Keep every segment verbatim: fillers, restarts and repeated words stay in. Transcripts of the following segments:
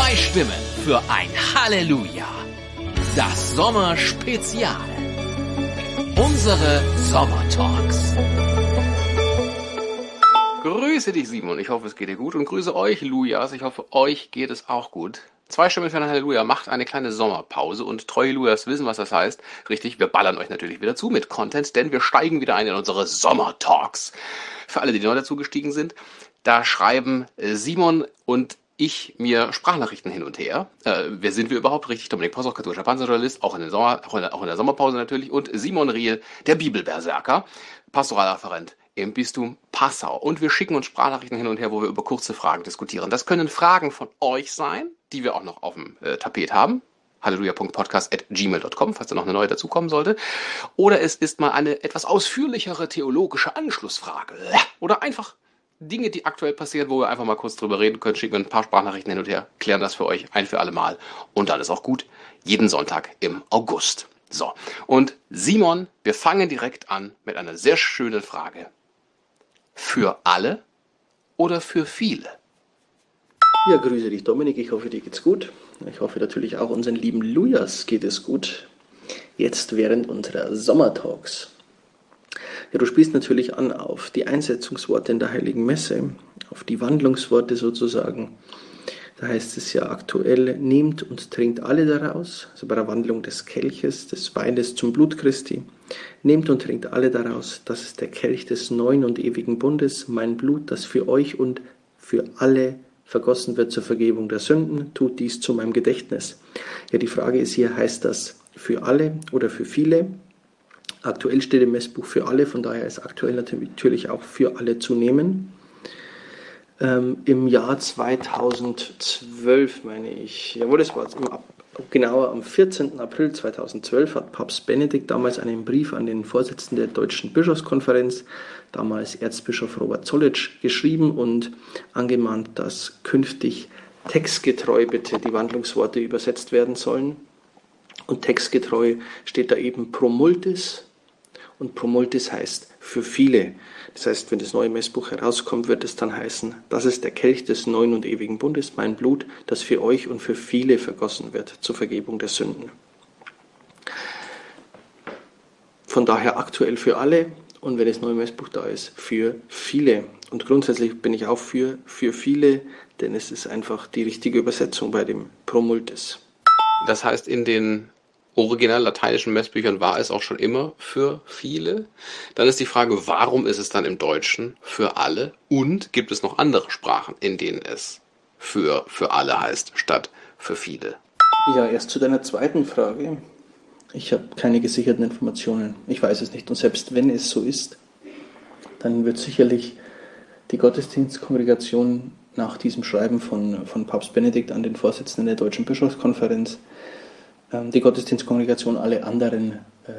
Zwei Stimmen für ein Halleluja. Das Sommerspezial. Unsere Sommertalks. Grüße dich, Simon. Ich hoffe, es geht dir gut. Und grüße euch, Lujas. Ich hoffe, euch geht es auch gut. Zwei Stimmen für ein Halleluja macht eine kleine Sommerpause. Und treue Lujas wissen, was das heißt. Richtig, wir ballern euch natürlich wieder zu mit Content, denn wir steigen wieder ein in unsere Sommertalks. Für alle, die neu dazugestiegen sind, da schreiben Simon und ich mir Sprachnachrichten hin und her. Äh, wer sind wir überhaupt? Richtig, Dominik Possoch, katholischer Panzerjournalist, auch in, den Sommer, auch, in der, auch in der Sommerpause natürlich. Und Simon Riel, der Bibelberserker, Pastoralreferent im Bistum Passau. Und wir schicken uns Sprachnachrichten hin und her, wo wir über kurze Fragen diskutieren. Das können Fragen von euch sein, die wir auch noch auf dem äh, Tapet haben. halleluja punkt podcast at gmail punkt com, falls da noch eine neue dazukommen sollte. Oder es ist mal eine etwas ausführlichere theologische Anschlussfrage. Oder einfach Dinge, die aktuell passieren, wo wir einfach mal kurz drüber reden können, schicken wir ein paar Sprachnachrichten hin und her, klären das für euch ein für alle Mal und dann ist auch gut. Jeden Sonntag im August. So, und Simon, wir fangen direkt an mit einer sehr schönen Frage. Für alle oder für viele? Ja, grüße dich, Dominik. Ich hoffe, dir geht's gut. Ich hoffe natürlich auch unseren lieben Lujas geht es gut. Jetzt während unserer Sommertalks. Ja, du spielst natürlich an auf die Einsetzungsworte in der Heiligen Messe, auf die Wandlungsworte sozusagen. Da heißt es ja aktuell, nehmt und trinkt alle daraus, also bei der Wandlung des Kelches, des Weines zum Blut Christi. Nehmt und trinkt alle daraus, das ist der Kelch des neuen und ewigen Bundes, mein Blut, das für euch und für alle vergossen wird zur Vergebung der Sünden, tut dies zu meinem Gedächtnis. Ja, die Frage ist hier, heißt das für alle oder für viele? Aktuell steht im Messbuch für alle, von daher ist aktuell natürlich auch für alle zu nehmen. Ähm, Im Jahr zweitausendzwölf, meine ich, jawohl, das war im, genauer am vierzehnten April zweitausendzwölf, hat Papst Benedikt damals einen Brief an den Vorsitzenden der Deutschen Bischofskonferenz, damals Erzbischof Robert Zollitsch, geschrieben und angemahnt, dass künftig textgetreu bitte die Wandlungsworte übersetzt werden sollen. Und textgetreu steht da eben pro multis. Und pro multis heißt für viele. Das heißt, wenn das neue Messbuch herauskommt, wird es dann heißen, das ist der Kelch des neuen und ewigen Bundes, mein Blut, das für euch und für viele vergossen wird zur Vergebung der Sünden. Von daher aktuell für alle und wenn das neue Messbuch da ist, für viele. Und grundsätzlich bin ich auch für, für viele, denn es ist einfach die richtige Übersetzung bei dem pro multis. Das heißt, in den original lateinischen Messbüchern war es auch schon immer für viele. Dann ist die Frage, warum ist es dann im Deutschen für alle? Und gibt es noch andere Sprachen, in denen es für, für alle heißt, statt für viele? Ja, erst zu deiner zweiten Frage. Ich habe keine gesicherten Informationen. Ich weiß es nicht. Und selbst wenn es so ist, dann wird sicherlich die Gottesdienstkongregation nach diesem Schreiben von, von Papst Benedikt an den Vorsitzenden der Deutschen Bischofskonferenz die Gottesdienstkongregation alle anderen äh,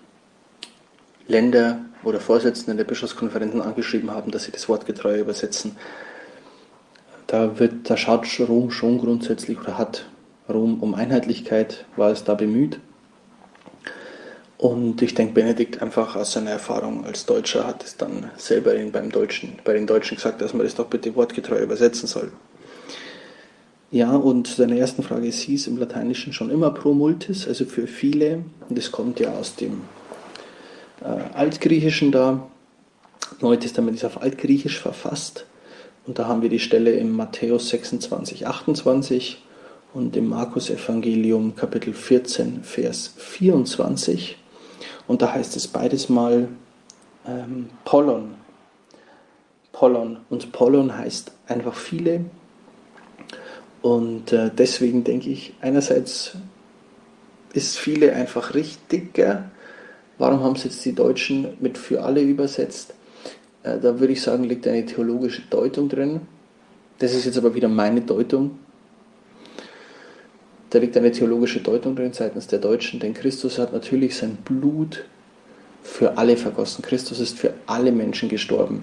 Länder oder Vorsitzenden der Bischofskonferenzen angeschrieben haben, dass sie das Wort getreu übersetzen. Da wird, da schaut Rom schon grundsätzlich oder hat Rom um Einheitlichkeit, war es da bemüht. Und ich denke, Benedikt einfach aus seiner Erfahrung als Deutscher hat es dann selber beim Deutschen, bei den Deutschen gesagt, dass man das doch bitte wortgetreu übersetzen soll. Ja, und deine ersten Frage, es hieß im Lateinischen schon immer pro multis, also für viele. Und das kommt ja aus dem äh, Altgriechischen da. Neue Testament ist auf Altgriechisch verfasst. Und da haben wir die Stelle im Matthäus sechsundzwanzig, achtundzwanzig und im Markus-Evangelium Kapitel vierzehn, Vers vierundzwanzig. Und da heißt es beides mal ähm, Pollon. Pollon. Und Pollon heißt einfach viele. Und äh, deswegen denke ich, einerseits ist viele einfach richtiger. Warum haben es jetzt die Deutschen mit für alle übersetzt? Äh, da würde ich sagen, liegt eine theologische Deutung drin. Das ist jetzt aber wieder meine Deutung. Da liegt eine theologische Deutung drin seitens der Deutschen, denn Christus hat natürlich sein Blut für alle vergossen. Christus ist für alle Menschen gestorben.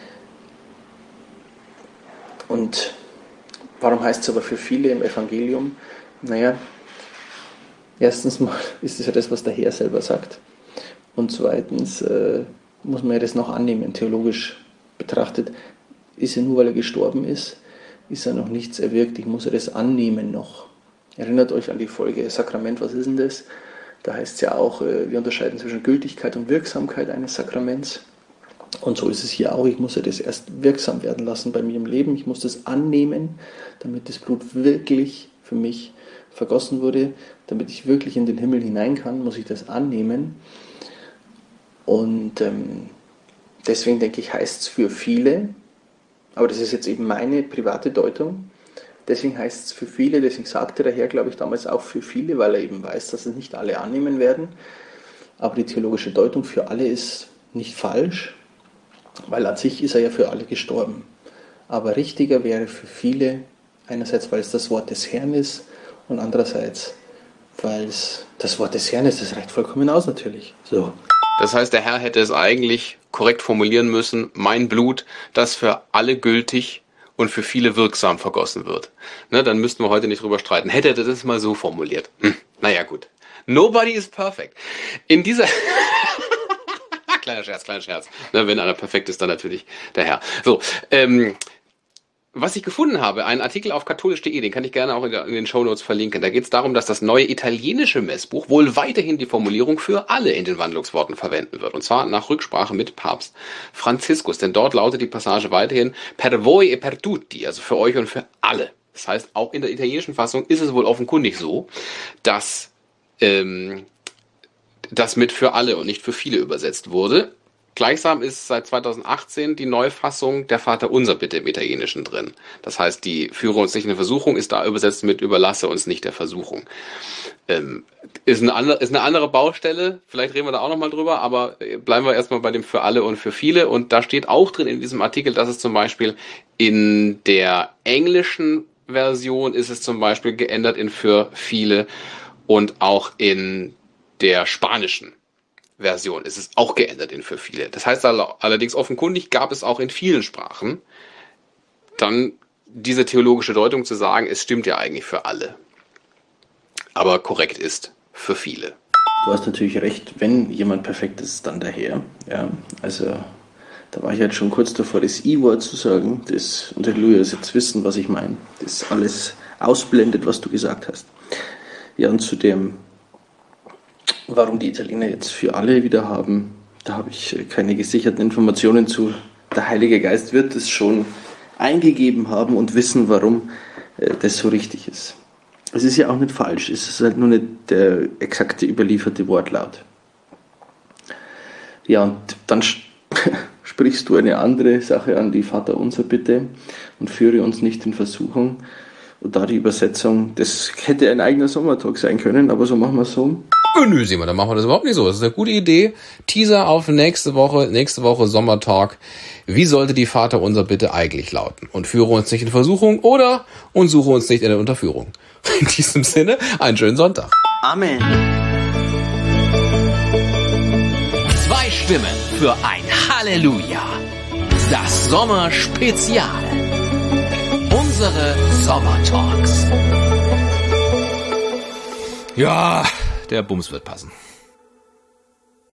Und warum heißt es aber für viele im Evangelium? Naja, erstens mal ist es ja das, was der Herr selber sagt. Und zweitens äh, muss man ja das noch annehmen, theologisch betrachtet. Ist ja nur, weil er gestorben ist, ist ja noch nichts erwirkt, ich muss ja das annehmen noch. Erinnert euch an die Folge Sakrament, was ist denn das? Da heißt es ja auch, wir unterscheiden zwischen Gültigkeit und Wirksamkeit eines Sakraments. Und so ist es hier auch, ich muss ja das erst wirksam werden lassen bei mir im Leben. Ich muss das annehmen, damit das Blut wirklich für mich vergossen wurde, damit ich wirklich in den Himmel hinein kann, muss ich das annehmen. Und ähm, deswegen denke ich, heißt es für viele, aber das ist jetzt eben meine private Deutung, deswegen heißt es für viele, deswegen sagte der Herr, glaube ich, damals auch für viele, weil er eben weiß, dass es nicht alle annehmen werden. Aber die theologische Deutung für alle ist nicht falsch, weil an sich ist er ja für alle gestorben. Aber richtiger wäre für viele, einerseits, weil es das Wort des Herrn ist und andererseits, weil es das Wort des Herrn ist, das reicht vollkommen aus natürlich. So. Das heißt, der Herr hätte es eigentlich korrekt formulieren müssen, mein Blut, das für alle gültig und für viele wirksam vergossen wird. Ne, dann müssten wir heute nicht drüber streiten. Hätte er das mal so formuliert. Hm, naja, gut. Nobody is perfect. In dieser... kleiner Scherz, kleiner Scherz. Ne, wenn einer perfekt ist, dann natürlich der Herr. So, ähm... was ich gefunden habe, ein Artikel auf katholisch punkt de, den kann ich gerne auch in, der, in den Shownotes verlinken. Da geht es darum, dass das neue italienische Messbuch wohl weiterhin die Formulierung für alle in den Wandlungsworten verwenden wird. Und zwar nach Rücksprache mit Papst Franziskus. Denn dort lautet die Passage weiterhin per voi e per tutti, also für euch und für alle. Das heißt, auch in der italienischen Fassung ist es wohl offenkundig so, dass ähm, das mit für alle und nicht für viele übersetzt wurde. Gleichsam ist seit zweitausendachtzehn die Neufassung der Vaterunser Bitte im Italienischen drin. Das heißt, die Führe uns nicht in Versuchung ist da übersetzt mit überlasse uns nicht der Versuchung. Ähm, ist, eine andere, ist eine andere Baustelle, vielleicht reden wir da auch nochmal drüber, aber bleiben wir erstmal bei dem für alle und für viele. Und da steht auch drin in diesem Artikel, dass es zum Beispiel in der englischen Version ist es zum Beispiel geändert in für viele und auch in der spanischen Version ist es auch geändert in für viele. Das heißt allerdings offenkundig gab es auch in vielen Sprachen dann diese theologische Deutung zu sagen, es stimmt ja eigentlich für alle. Aber korrekt ist für viele. Du hast natürlich recht, wenn jemand perfekt ist, dann der Herr. Ja, also da war ich jetzt schon kurz davor, das I-Wort zu sagen, das und der Lujas jetzt wissen, was ich meine. Das alles ausblendet, was du gesagt hast. Ja, und zu dem warum die Italiener jetzt für alle wieder haben, da habe ich keine gesicherten Informationen zu. Der Heilige Geist wird es schon eingegeben haben und wissen, warum das so richtig ist. Es ist ja auch nicht falsch, es ist halt nur nicht der exakte überlieferte Wortlaut. Ja, und dann sprichst du eine andere Sache an, die Vaterunser Bitte und führe uns nicht in Versuchung. Und da die Übersetzung, das hätte ein eigener Sommertalk sein können, aber so machen wir es so. Nö, Simon, dann machen wir das überhaupt nicht so. Das ist eine gute Idee. Teaser auf nächste Woche, nächste Woche Sommertalk. Wie sollte die Vaterunser Bitte eigentlich lauten? Und führe uns nicht in Versuchung oder und suche uns nicht in der Unterführung. In diesem Sinne, einen schönen Sonntag. Amen. Zwei Stimmen für ein Halleluja. Das Sommerspezial. Unsere Sommertalks. Ja, der Bums wird passen.